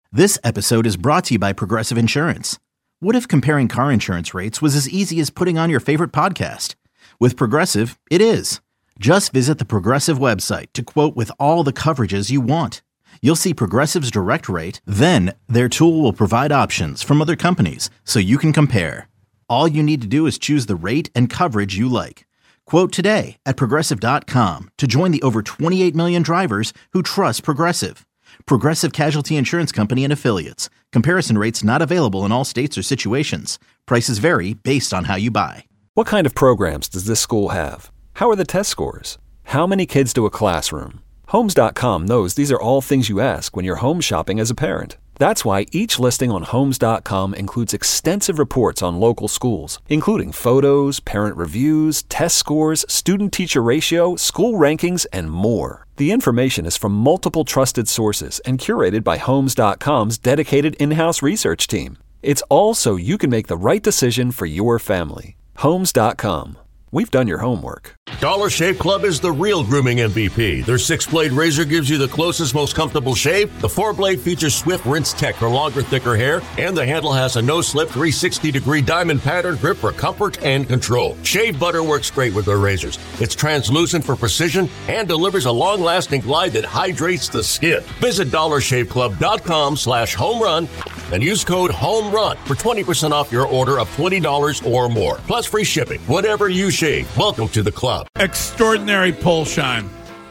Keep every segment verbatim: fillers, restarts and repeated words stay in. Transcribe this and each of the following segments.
This episode is brought to you by Progressive Insurance. What if comparing car insurance rates was as easy as putting on your favorite podcast? With Progressive, it is. Just visit the Progressive website to quote with all the coverages you want. You'll see Progressive's direct rate, then their tool will provide options from other companies so you can compare. All you need to do is choose the rate and coverage you like. Quote today at Progressive dot com to join the over twenty-eight million drivers who trust Progressive. Progressive Casualty Insurance Company and Affiliates. Comparison rates not available in all states or situations. Prices vary based on how you buy. What kind of programs does this school have? How are the test scores? How many kids do a classroom? Homes dot com knows these are all things you ask when you're home shopping as a parent. That's why each listing on Homes dot com includes extensive reports on local schools, including photos, parent reviews, test scores, student-teacher ratio, school rankings, and more. The information is from multiple trusted sources and curated by Homes dot com's dedicated in-house research team. It's all so you can make the right decision for your family. Homes dot com. We've done your homework. Dollar Shave Club is the real grooming M V P. Their six-blade razor gives you the closest, most comfortable shave. The four-blade features swift rinse tech for longer, thicker hair. And the handle has a no-slip three sixty degree diamond pattern grip for comfort and control. Shave butter works great with their razors. It's translucent for precision and delivers a long-lasting glide that hydrates the skin. Visit dollar shave club dot com slash home run and use code HOMERUN for twenty percent off your order of twenty dollars or more. Plus free shipping. Whatever you shave. Welcome to the club. Extraordinary pole shine.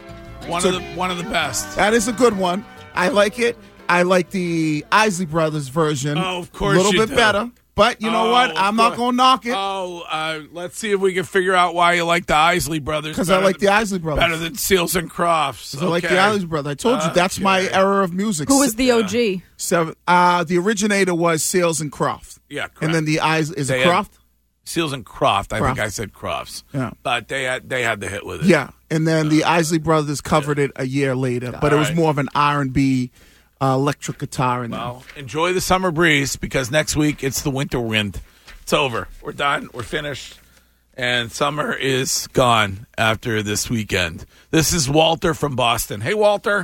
One So- of the one of the best. That is a good one. I like it. I like the Isley Brothers version. Oh, of course a little you bit do. better. But you know Oh, what? of I'm not course. going to knock it Oh, uh, let's see if we can figure out why you like the Isley Brothers. because I better like the than- Isley Brothers. Better than Seals and Crofts. I like Okay. the Isley Brothers. I told you that's my Okay. era of music. Who was the O G? Seven, uh, the originator was Sales and Croft. Yeah, correct. And then the Isley is They it had- Croft? Seals and Croft. I Croft. think I said Crofts. Yeah. But they had they had the hit with it. Yeah, and then the Isley Brothers covered it a year later, but it was All right. more of an R and B uh, electric guitar in there. Well, enjoy the summer breeze because next week it's the winter wind. It's over. We're done. We're finished. And summer is gone after this weekend. This is Walter from Boston. Hey, Walter.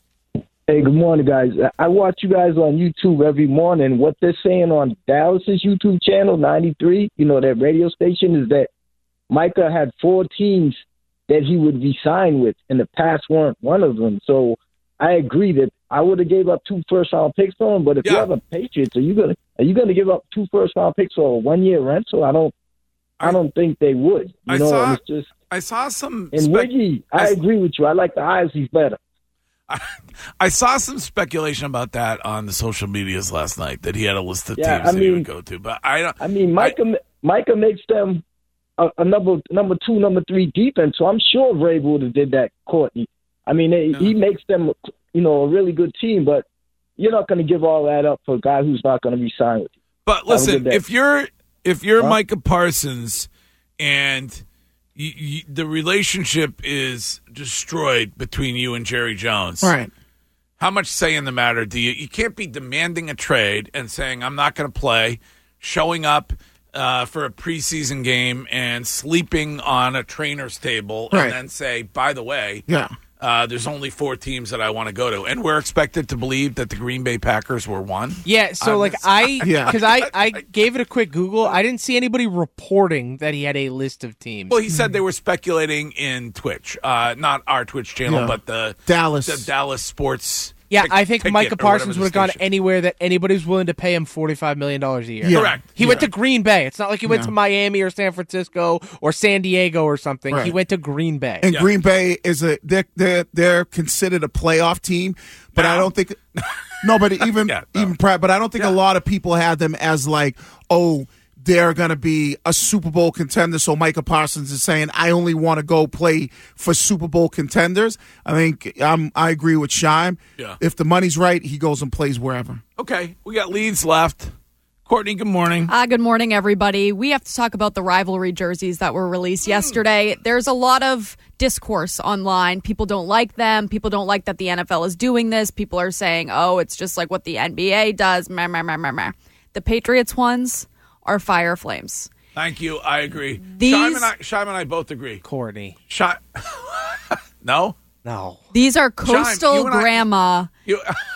Hey, good morning, guys. I watch you guys on YouTube every morning. What they're saying on Dallas's YouTube channel, ninety-three, you know, that radio station, is that Micah had four teams that he would resign with, and the Pats weren't one of them. So I agree that I would have gave up two first-round picks for him. But if Yeah. you're the Patriots, are you gonna are you gonna give up two first-round picks for a one-year rental? I don't. I don't think they would. You I know, saw- and it's just I saw some. and spec- Wiggy. I, I- agree with you. I like the Isleys better. I saw some speculation about that on the social medias last night that he had a list of Yeah, teams I that he mean- would go to. But I don't. I mean, Micah Micah makes them a, a number number two, number three defense. So I'm sure Vrabel would have did that, Courtney. I mean, they, he makes them, you know, a really good team. But you're not going to give all that up for a guy who's not going to resign with you. But Have a listen, good day. if you're if you're Huh? Micah Parsons and you, you, the relationship is destroyed between you and Jerry Jones, Right. how much say in the matter do you? You can't be demanding a trade and saying I'm not going to play, showing up uh, for a preseason game and sleeping on a trainer's table, Right. and then say, by the way, Yeah. uh, there's only four teams that I want to go to, and we're expected to believe that the Green Bay Packers were one. Yeah, so I'm like just- I, Yeah. because I, I gave it a quick Google. I didn't see anybody reporting that he had a list of teams. Well, he said they were speculating in Twitch, uh, not our Twitch channel, Yeah. but the Dallas. the Dallas Sports. yeah, tic- I think ticket Micah or Parsons whatever would have the gone station- anywhere that anybody was willing to pay him forty-five million dollars a year. Yeah. Correct. He went Yeah. to Green Bay. It's not like he went Yeah. to Miami or San Francisco or San Diego or something. He Right. went to Green Bay. And Yeah. Green Bay is a they're they're they're considered a playoff team, but I Now. don't think no, but even Yeah, no. even pri- but I don't think a lot of people had them as like, oh, they're going to be a Super Bowl contender. So Micah Parsons is saying, I only want to go play for Super Bowl contenders. I think um, I agree with Shime. Yeah. If the money's right, he goes and plays wherever. Okay, we got leads left. Courtney, good morning. Uh, good morning, everybody. We have to talk about the rivalry jerseys that were released yesterday. There's a lot of discourse online. People don't like them. People don't like that the N F L is doing this. People are saying, oh, it's just like what the N B A does. Meh, meh, meh, meh, meh. The Patriots ones are fire flames. Thank you. I agree. These- Shime and I, Shime and I both agree. Courtney. Shime. No? No. These are Shime, coastal you and I- grandma You,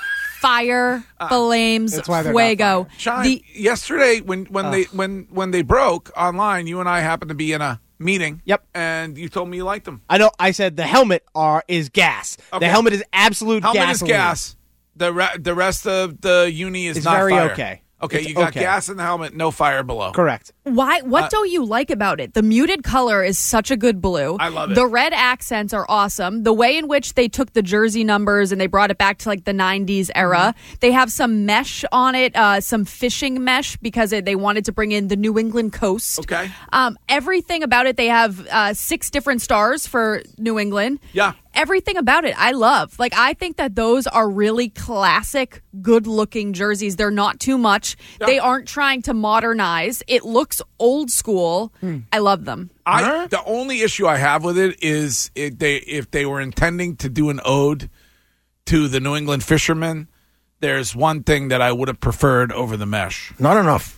Fire, flames, That's why they're not fuego. Sean, The- yesterday when, when they when when they broke online, you and I happened to be in a meeting. Yep. And you told me you liked them. I know. I said the helmet are is gas. Okay. The helmet is absolute Helmet gasoline. is gas. The re- the rest of the uni is It's not very fire. okay. Okay, It's you got okay. gas in the helmet, no fire below. Correct. Why? What Uh, don't you like about it? The muted color is such a good blue. I love it. The red accents are awesome. The way in which they took the jersey numbers and they brought it back to like the nineties era. Mm-hmm. They have some mesh on it, uh, some fishing mesh because it, they wanted to bring in the New England coast. Okay. Um, everything about it. They have uh, six different stars for New England. Yeah. Everything about it I love. Like, I think that those are really classic, good-looking jerseys. They're not too much. Yeah. They aren't trying to modernize. It looks old school. I love them. I the only issue I have with it is if they if they were intending to do an ode to the New England fishermen, there's one thing that I would have preferred over the mesh. Not enough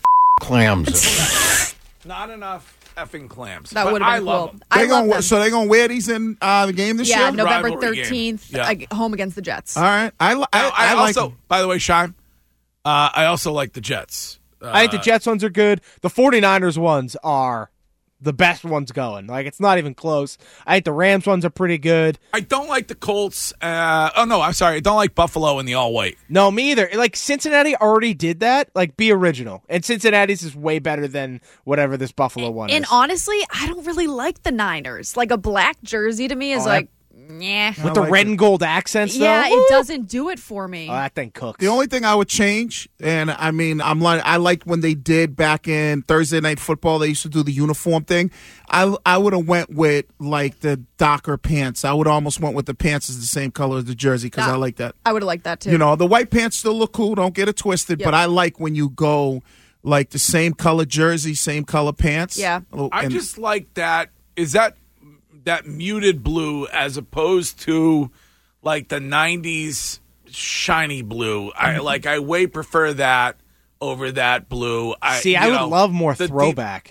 clams. Not enough effing clams. That But would have I been love cool. them. I They love gonna, them. so they're going to wear these in uh, the game this yeah, year? November Rivalry game. thirteenth, Yeah. uh, home against the Jets. All right. I, li- I, Now, I, I like also, them. by the way, Sean, uh, I also like the Jets. Uh, I think the Jets ones are good. The 49ers ones are the best ones going. Like, it's not even close. I think the Rams ones are pretty good. I don't like the Colts. Uh, oh, no, I'm sorry. I don't like Buffalo in the all-white. No, me either. Like, Cincinnati already did that. Like, be original. And Cincinnati's is way better than whatever this Buffalo one And is. honestly, I don't really like the Niners. Like, a black jersey to me is Oh, like, nah. With the like red it. and gold accents, though. Yeah, Woo! it doesn't do it for me. Oh, that thing cooks. The only thing I would change, and I mean, I'm like, I liked when they did back in Thursday Night Football. They used to do the uniform thing. I I would have went with like the Docker pants. I would almost went with the pants is the same color as the jersey because Ah. I like that. I would have liked that too. You know, the white pants still look cool. Don't get it twisted. Yep. But I like when you go like the same color jersey, same color pants. Yeah. Oh, I and- just like that. Is that that muted blue as opposed to like the nineties shiny blue? I like. I way prefer that over that blue. I, See, you I would know, love more the deep- throwback.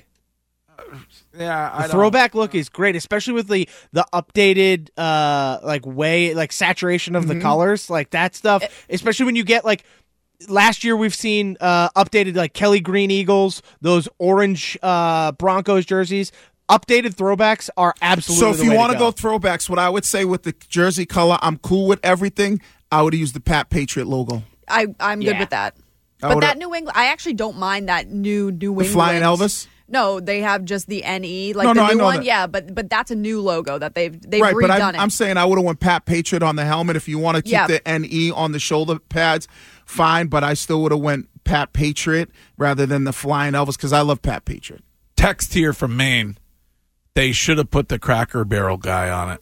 yeah, I The don't- throwback look is great, especially with the the updated uh like way like saturation of the colors, like that stuff. Especially when you get like last year we've seen uh updated like Kelly Green Eagles, those orange uh Broncos jerseys. Updated throwbacks are absolutely So if the you way want to to go throwbacks, what I would say with the jersey color, I'm cool with everything. I would use the Pat Patriot logo. I, I'm good Yeah. with that. I But would've- that New England, I actually don't mind that new New England. The Flying Elvis? No, they have just the N E, like No, the no, I new know one. that. Yeah, but but that's a new logo that they've they've Right, but redone I'm, it. I'm saying I would have went Pat Patriot on the helmet. If you want to keep Yeah. the N E on the shoulder pads, fine. But I still would have went Pat Patriot rather than the Flying Elvis because I love Pat Patriot. Text here from Maine. They should have put the Cracker Barrel guy on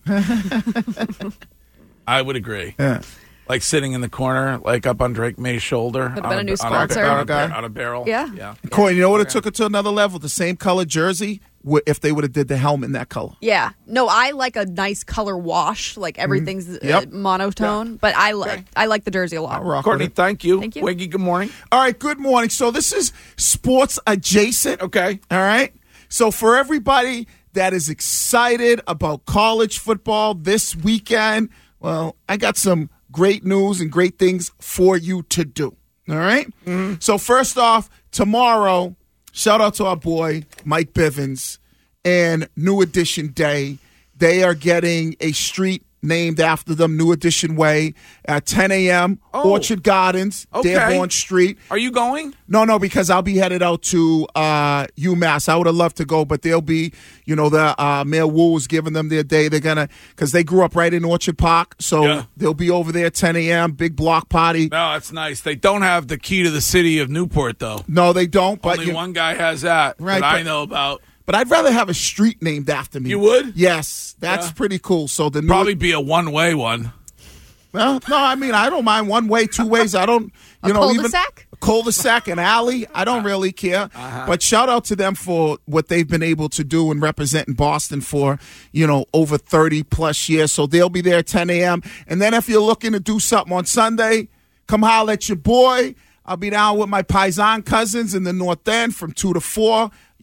it. I would agree. Yeah. Like sitting in the corner, like up on Drake May's shoulder. Could've on been a new on sponsor. on a, Guy. on a barrel. Yeah. Yeah. Corey, you know what it took it to another level? The same color jersey, wh- if they would have did the helmet in that color. yeah, no, I like a nice color wash, like everything's uh, Yep. monotone. But I like I like the jersey a lot. I'll rock Courtney, with it. thank you. Thank you. Wiggy, good morning. All right, good morning. So this is sports adjacent. Okay. All right. So for everybody that is excited about college football this weekend, well, I got some great news and great things for you to do. All right? So first off, tomorrow, shout out to our boy Mike Bivens and New Edition Day. They are getting a street named after them, New Edition Way, at ten a.m. Oh. Orchard Gardens, Okay. Dearborn Street. Are you going? No, no, because I'll be headed out to uh, UMass. I would have loved to go, but they'll be, you know, the uh, Mayor Wu is giving them their day. They're going to, because they grew up right in Orchard Park, so Yeah. they'll be over there at ten a.m., big block party. No, that's nice. They don't have the key to the city of Newport, though. No, they don't, but Only you- one guy has that Right, that I but- know about. but I'd rather have a street named after me. You would? Yes, that's Yeah. pretty cool. So the new, Probably be a one-way one. well, no, I mean I don't mind one way, two ways. I don't, you A know, cul-de-sac? even cul-de-sac, an alley. I don't really care. But shout out to them for what they've been able to do and representing Boston for, you know, over thirty plus years. So they'll be there at ten a.m. And then if you're looking to do something on Sunday, come holler at your boy. I'll be down with my Paisan cousins in the North End from two to four.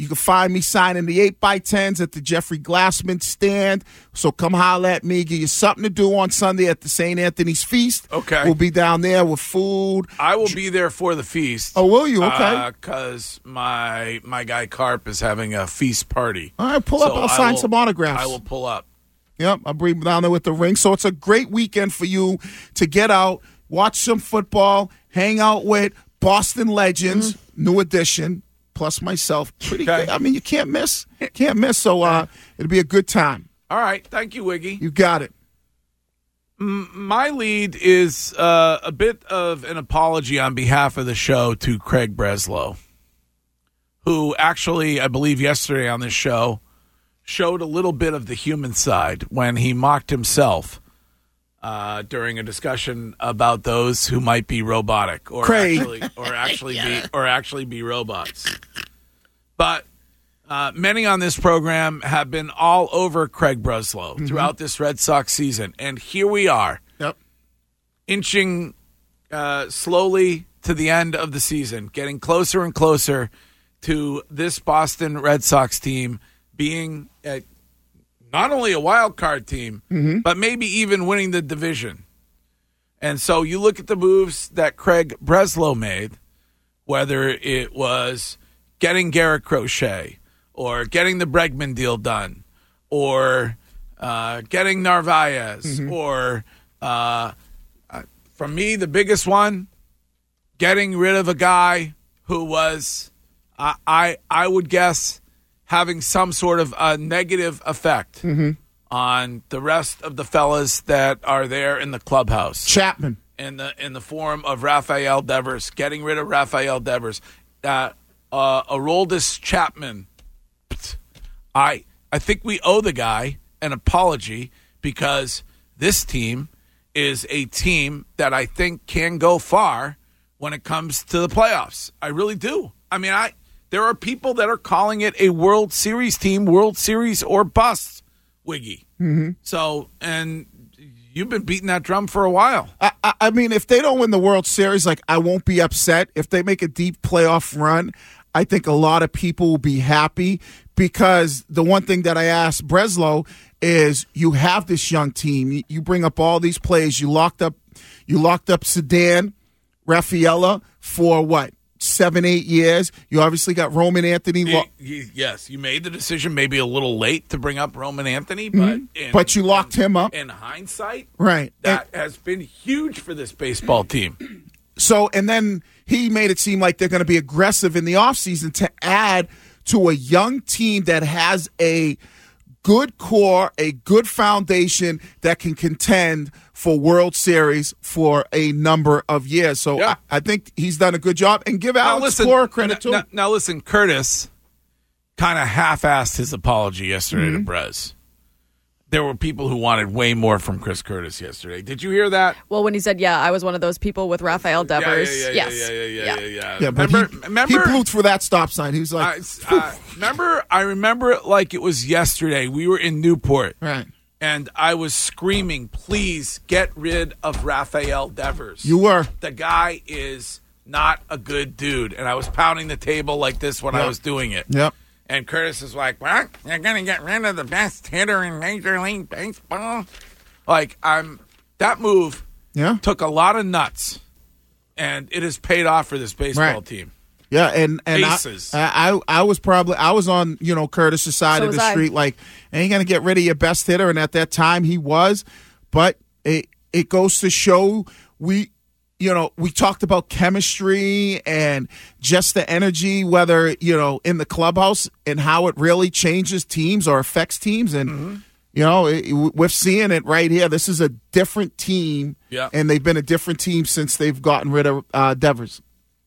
You can find me signing the eight by tens at the Jeffrey Glassman stand. So come holler at me. Give you something to do on Sunday at the Saint Anthony's Feast. Okay. We'll be down there with food. I will be there for the feast. Oh, will you? Okay. Because uh, my my guy Carp is having a feast party. All right, pull so up. I'll sign will, some autographs. I will pull up. Yep, I'll bring down there with the ring. So it's a great weekend for you to get out, watch some football, hang out with Boston Legends, mm-hmm. new edition, plus myself. Pretty okay. good. I mean, you can't miss. Can't miss. So uh, it'll be a good time. All right. Thank you, Wiggy. You got it. M- my lead is uh, a bit of an apology on behalf of the show to Craig Breslow, who actually, I believe yesterday on this show, showed a little bit of the human side when he mocked himself Uh, during a discussion about those who might be robotic or Craig. actually or actually be or actually be robots. But uh, many on this program have been all over Craig Breslow mm-hmm. throughout this Red Sox season, and here we are, yep. inching uh, slowly to the end of the season, getting closer and closer to this Boston Red Sox team being a not only a wild card team, mm-hmm. but maybe even winning the division. And so you look at the moves that Craig Breslow made, whether it was getting Garrett Crochet or getting the Bregman deal done or uh, getting Narvaez mm-hmm. or, uh, uh, for me, the biggest one, getting rid of a guy who was, uh, I I would guess, having some sort of a negative effect mm-hmm. on the rest of the fellas that are there in the clubhouse. Chapman. In the in the form of Rafael Devers, getting rid of Rafael Devers. Uh, uh, Aroldis Chapman. I I think we owe the guy an apology because this team is a team that I think can go far when it comes to the playoffs. I really do. I mean, I... There are people that are calling it a World Series team, World Series or bust, Wiggy. Mm-hmm. So, and you've been beating that drum for a while. I, I, I mean, if they don't win the World Series, like, I won't be upset. If they make a deep playoff run, I think a lot of people will be happy because the one thing that I asked Breslow is you have this young team. You bring up all these players. You locked up, you locked up Sedan, Rafaela for what? Seven, eight years. You obviously got Roman Anthony. Lo- you, yes, you made the decision maybe a little late to bring up Roman Anthony, but mm-hmm. in, but you locked in, him up. In hindsight, right, that and, has been huge for this baseball team. So, and then he made it seem like they're going to be aggressive in the offseason to add to a young team that has a good core, a good foundation that can contend for World Series for a number of years. So yeah. I, I think he's done a good job. And give now Alex listen, Cora credit, too. Now, now listen, Curtis kind of half-assed his apology yesterday mm-hmm. to Brez. There were people who wanted way more from Chris Curtis yesterday. Did you hear that? Well, when he said, yeah, I was one of those people with Rafael Devers. Yeah, yeah, yeah, yes. yeah, yeah, yeah, yeah, yeah. yeah but remember, he, remember, he blew through that stop sign. He was like, uh, uh, remember, I remember it like it was yesterday. We were in Newport. Right. And I was screaming, please get rid of Rafael Devers. You were. The guy is not a good dude. And I was pounding the table like this when yep. I was doing it. Yep. And Curtis is like, what? You're going to get rid of the best hitter in Major League Baseball? Like, I'm that move yeah. took a lot of nuts, and it has paid off for this baseball right. team. Yeah, and, and I, I I was probably, I was on, you know, Curtis's side so of the I. street, like, ain't going to get rid of your best hitter, and at that time he was, but it it goes to show we, you know, we talked about chemistry and just the energy, whether, you know, in the clubhouse and how it really changes teams or affects teams. And, mm-hmm. you know, it, we're seeing it right here. This is a different team, yeah. and they've been a different team since they've gotten rid of uh, Devers.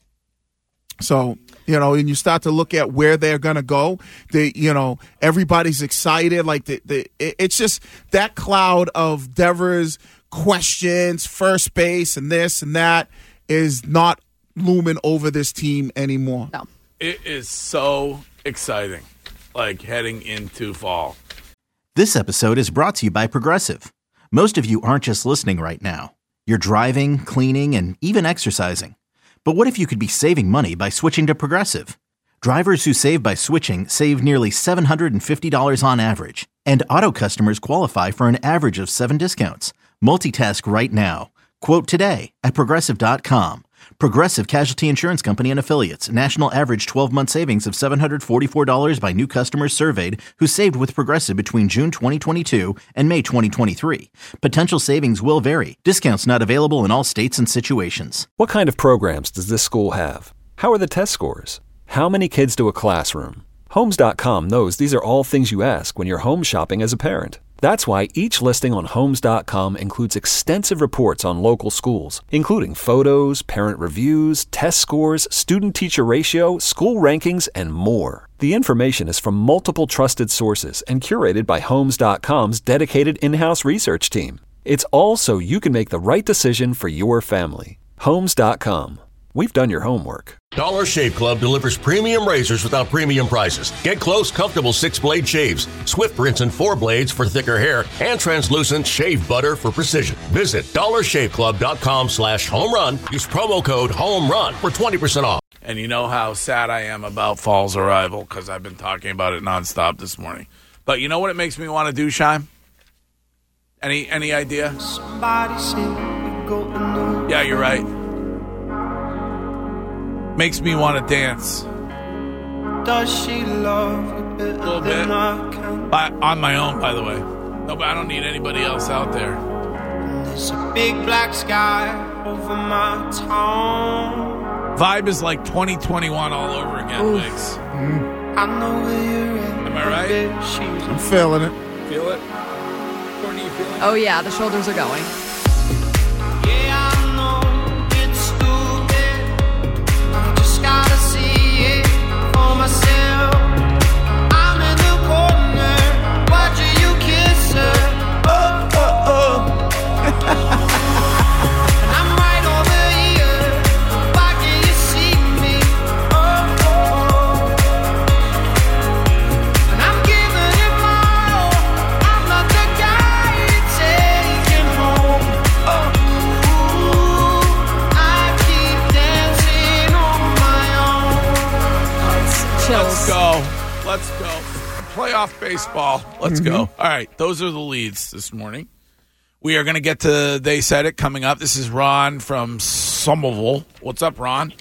So, you know, and you start to look at where they're going to go. They, you know, everybody's excited. Like, the, the, it's just that cloud of Devers questions, first base, and this and that is not looming over this team anymore. No. It is so exciting, like heading into fall. This episode is brought to you by Progressive. Most of you aren't just listening right now. You're driving, cleaning, and even exercising. But what if you could be saving money by switching to Progressive? Drivers who save by switching save nearly seven hundred fifty dollars on average. And auto customers qualify for an average of seven discounts. Multitask right now. Quote today at Progressive dot com. Progressive Casualty Insurance Company and Affiliates. National average twelve-month savings of seven hundred forty-four dollars by new customers surveyed who saved with Progressive between June twenty twenty-two and May twenty twenty-three. Potential savings will vary. Discounts not available in all states and situations. What kind of programs does this school have? How are the test scores? How many kids do a classroom? Homes dot com knows these are all things you ask when you're home shopping as a parent. That's why each listing on Homes dot com includes extensive reports on local schools, including photos, parent reviews, test scores, student-teacher ratio, school rankings, and more. The information is from multiple trusted sources and curated by Homes dot com's dedicated in-house research team. It's all so you can make the right decision for your family. Homes dot com. We've done your homework. Dollar Shave Club delivers premium razors without premium prices. Get close, comfortable six-blade shaves, swift rinse and four blades for thicker hair, and translucent shave butter for precision. Visit dollar shave club dot com slash home run. Use promo code HOMERUN for twenty percent off. And you know how sad I am about fall's arrival because I've been talking about it nonstop this morning. But you know what it makes me want to do, Shime? Any any idea? Yeah, you're right. Makes me want to dance. Does she love you better A little bit. than I can? By, on my own, by the way. No, but I don't need anybody else out there. There's a big black sky over my town. Vibe is like twenty twenty-one all over again, Wiggs. I know where you're at. Am I right? baby, she's I'm feeling it. Feel it? Courtney, you feel it? Oh, yeah, the shoulders are going. Yeah, I know it's stupid. I just gotta see it for myself. I'm in the corner watching you kiss her. Oh, oh, oh. And I'm right over here. Why can't you see me? Oh, oh, oh. And I'm giving it my all. I'm not the guy you're taking home. Oh, ooh, I keep dancing on my own. Chills. Let's go. Let's go. Playoff baseball. Let's go. All right. Those are the leads this morning. We are going to get to They Said It coming up. This is Ron from Somerville. What's up, Ron?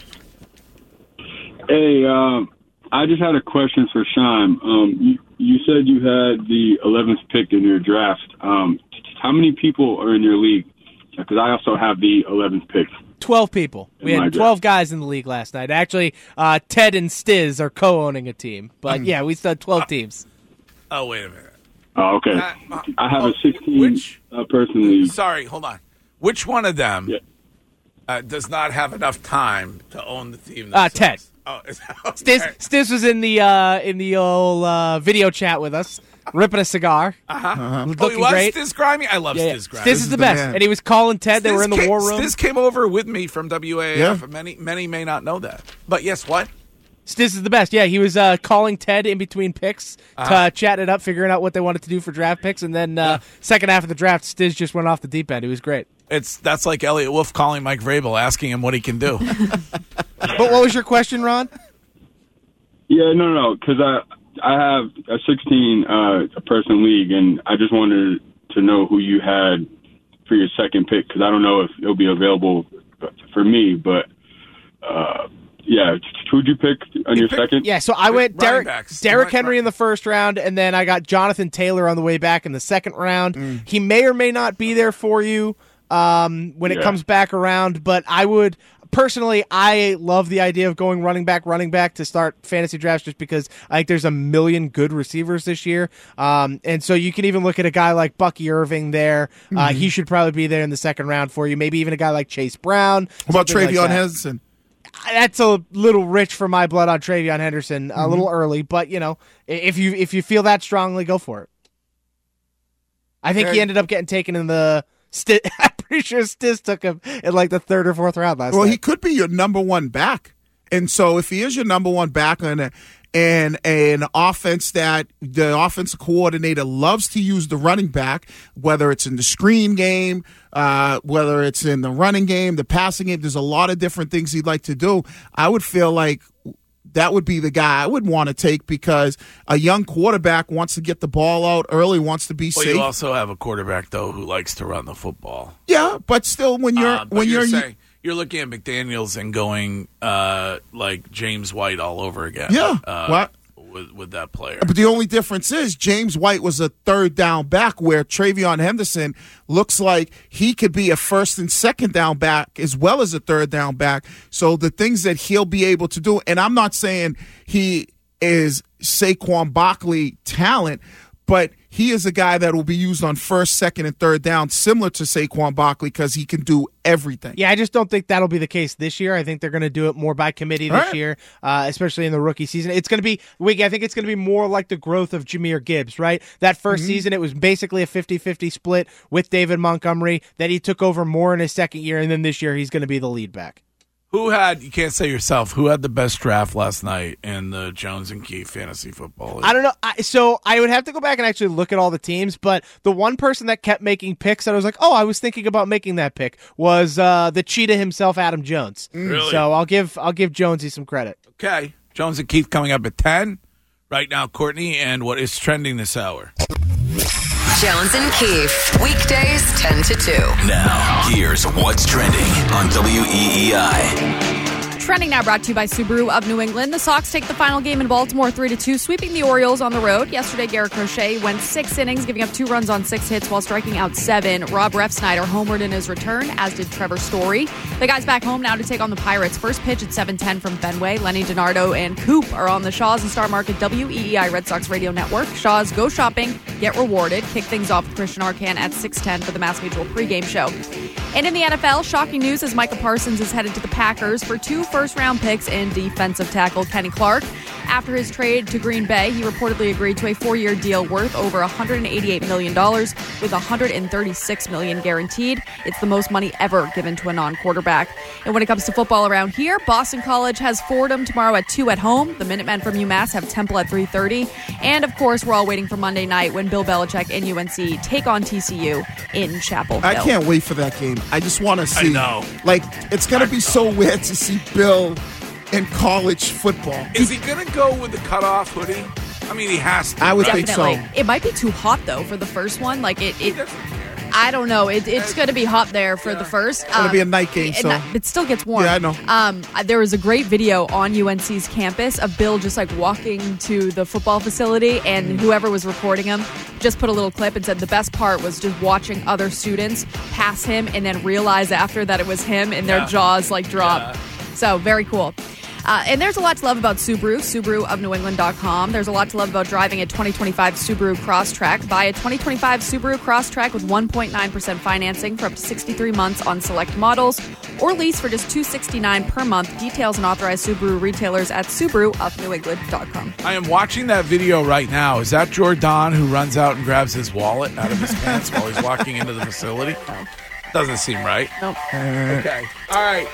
Hey, um, I just had a question for Sean. Um, you, you said you had the eleventh pick in your draft. Um, how many people are in your league? Because I also have the eleventh pick. twelve people. We In my had draft. twelve guys in the league last night. Actually, uh, Ted and Stiz are co-owning a team. But, yeah, we still had twelve teams. Oh, wait a minute. Oh, okay. Uh, uh, I have oh, a sixteen which- uh, person league. Sorry, hold on. Which one of them Yeah. uh, does not have enough time to own the team? Uh, themselves? Ted. Oh, is that Stiz, okay? Stiz was in the uh, in the old uh, video chat with us, ripping a cigar. Uh-huh. Looking Oh, he was great. Stiz Grimy? I love Yeah, yeah. Stiz Grimy. Stiz is the the best. man. And he was calling Ted. They Stiz were in the came, war room. Stiz came over with me from W A F. Yeah. Many, many may not know that. But yes, what? Stiz is the best. Yeah, he was uh, calling Ted in between picks, Uh-huh. to, uh, chatting it up, figuring out what they wanted to do for draft picks. And then uh, second half of the draft, Stiz just went off the deep end. It was great. It's That's like Elliot Wolf calling Mike Vrabel, asking him what he can do. But what was your question, Ron? Yeah, no, no, because I I have a sixteen uh, person league, and I just wanted to know who you had for your second pick, because I don't know if it'll be available for me, but uh, yeah, who'd you pick on your picked- second? Yeah, so I went Running Derek, backs. Derek Right, Henry right. in the first round, and then I got Jonathan Taylor on the way back in the second round. He may or may not be there for you um, when it Yeah. comes back around, but I would personally, I love the idea of going running back, running back to start fantasy drafts, just because I think there's a million good receivers this year, um, and so you can even look at a guy like Bucky Irving there. Uh, he should probably be there in the second round for you. Maybe even a guy like Chase Brown. What about something like Travion that. Henderson? That's a little rich for my blood on Travion Henderson, a little early, but you know, i- if you if you feel that strongly, go for it. I think Okay. he ended up getting taken in the. Sti- I'm pretty sure Stiz took him in like the third or fourth round last Well, night. he could be your number one back. And so if he is your number one back in a, in an offense that the offensive coordinator loves to use the running back, whether it's in the screen game, uh, whether it's in the running game, the passing game, there's a lot of different things he'd like to do. I would feel like that would be the guy I would want to take because a young quarterback wants to get the ball out early, wants to be Well, safe. you also have a quarterback though who likes to run the football. Yeah, but still, when you're Uh, but when you're, you're, saying, you're looking at McDaniels and going uh, like James White all over again. Yeah, uh, what? With, with that player. But the only difference is James White was a third down back where Travion Henderson looks like he could be a first and second down back as well as a third down back. So the things that he'll be able to do, and I'm not saying he is Saquon Barkley talent, but he is a guy that will be used on first, second, and third down, similar to Saquon Barkley because he can do everything. Yeah, I just don't think that'll be the case this year. I think they're going to do it more by committee this right. year, uh, especially in the rookie season. It's going to be, Wiggy, I think it's going to be more like the growth of Jahmyr Gibbs, right? That first Mm-hmm. season, it was basically a fifty-fifty split with David Montgomery. That he took over more in his second year, and then this year he's going to be the lead back. Who had, you can't say yourself, who had the best draft last night in the Jones and Keefe fantasy football league? I don't know. I, so I would have to go back and actually look at all the teams, but the one person that kept making picks that I was like, oh, I was thinking about making that pick was uh, the cheetah himself, Adam Jones. Really? So I'll give I'll give Jonesy some credit. Okay. Jones and Keefe coming up at ten. Right now, Courtney, and what is trending this hour? Jones and Keefe, weekdays ten to two. Now, here's what's trending on W E E I. Trending now brought to you by Subaru of New England. The Sox take the final game in Baltimore three to two, sweeping the Orioles on the road. Yesterday, Garrett Crochet went six innings, giving up two runs on six hits while striking out seven. Rob Refsnyder homered in his return, as did Trevor Story. The guys back home now to take on the Pirates. First pitch at seven ten from Fenway. Lenny DiNardo and Coop are on the Shaws and Star Market W E E I Red Sox Radio Network. Shaws, go shopping, get rewarded. Kick things off with Christian Arcan at six ten for the Mass Mutual pregame show. And in the N F L, shocking news as Micah Parsons is headed to the Packers for two first-round picks in defensive tackle Kenny Clark. After his trade to Green Bay, he reportedly agreed to a four-year deal worth over one hundred eighty-eight million dollars with one hundred thirty-six million dollars guaranteed. It's the most money ever given to a non-quarterback. And when it comes to football around here, Boston College has Fordham tomorrow at two at home. The Minutemen from UMass have Temple at three thirty. And, of course, we're all waiting for Monday night when Bill Belichick and U N C take on T C U in Chapel Hill. I can't wait for that game. I just want to see. I know. Like, it's going to be so weird to see Bill in college football. Is he going to go with the cutoff hoodie? I mean, he has to. I would right? think so. Definitely. It might be too hot, though, for the first one. Like, it... He it doesn't care. I don't know. It, it's going to be hot there for the first. It's going to be a night game, it, so. It still gets warm. Yeah, I know. Um, there was a great video on U N C's campus of Bill just like walking to the football facility, and whoever was recording him just put a little clip and said the best part was just watching other students pass him and then realize after that it was him and their Yeah. jaws like drop. Yeah. So very cool. Uh, and there's a lot to love about Subaru, Subaru of New England dot com. There's a lot to love about driving a twenty twenty-five Subaru Crosstrek. Buy a twenty twenty-five Subaru Crosstrek with one point nine percent financing for up to sixty-three months on select models, or lease for just two hundred sixty-nine dollars per month. Details and authorized Subaru retailers at Subaru of New England dot com. I am watching that video right now. Is that Jordan who runs out and grabs his wallet out of his pants while he's walking into the facility? No. Doesn't seem right. Nope. Okay. All right.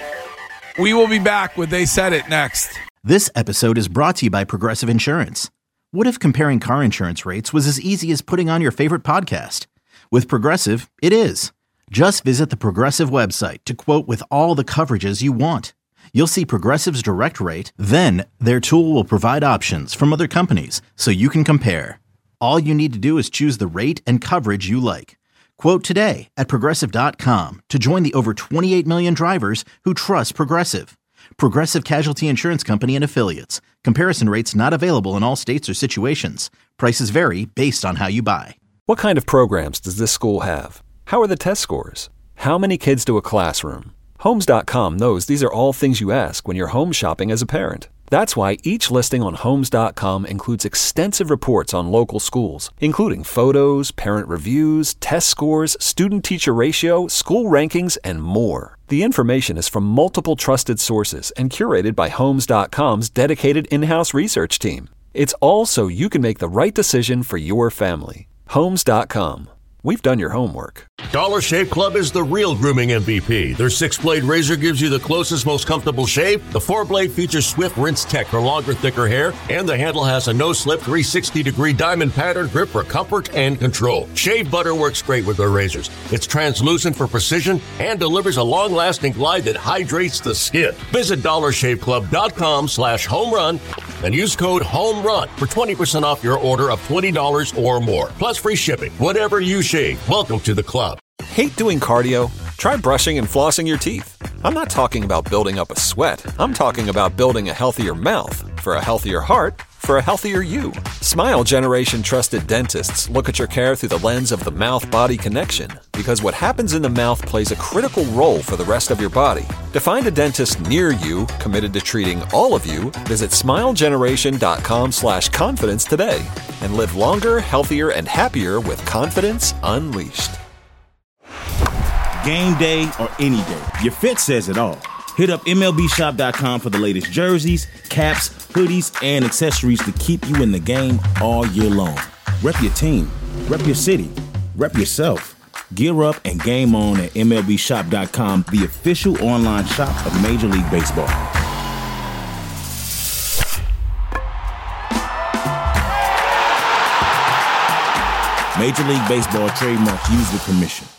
We will be back with They Said It next. This episode is brought to you by Progressive Insurance. What if comparing car insurance rates was as easy as putting on your favorite podcast? With Progressive, it is. Just visit the Progressive website to quote with all the coverages you want. You'll see Progressive's direct rate, then their tool will provide options from other companies so you can compare. All you need to do is choose the rate and coverage you like. Quote today at Progressive dot com to join the over twenty-eight million drivers who trust Progressive. Progressive Casualty Insurance Company and Affiliates. Comparison rates not available in all states or situations. Prices vary based on how you buy. What kind of programs does this school have? How are the test scores? How many kids do a classroom? Homes dot com knows these are all things you ask when you're home shopping as a parent. That's why each listing on Homes dot com includes extensive reports on local schools, including photos, parent reviews, test scores, student-teacher ratio, school rankings, and more. The information is from multiple trusted sources and curated by Homes dot com's dedicated in-house research team. It's all so you can make the right decision for your family. Homes dot com. we've done your homework. Dollar Shave Club is the real grooming M V P. Their six-blade razor gives you the closest, most comfortable shave. The four-blade features Swift Rinse Tech for longer, thicker hair, and the handle has a no-slip three hundred sixty degree diamond pattern grip for comfort and control. Shave butter works great with their razors. It's translucent for precision and delivers a long-lasting glide that hydrates the skin. Visit dollar shave club dot com slash home run and use code HOMERUN for twenty percent off your order of twenty dollars or more, plus free shipping. Whatever you shave, welcome to the club. Hate doing cardio? Try brushing and flossing your teeth. I'm not talking about building up a sweat. I'm talking about building a healthier mouth for a healthier heart for a healthier you. Smile Generation trusted dentists look at your care through the lens of the mouth-body connection, because what happens in the mouth plays a critical role for the rest of your body. To find a dentist near you committed to treating all of you, visit smilegeneration.com slash confidence today and live longer, healthier, and happier with confidence unleashed. Game day or any day, your fit says it all. Hit up M L B shop dot com for the latest jerseys, caps, hoodies, and accessories to keep you in the game all year long. Rep your team, rep your city, rep yourself. Gear up and game on at M L B shop dot com, the official online shop of Major League Baseball. Major League Baseball trademarks used with permission.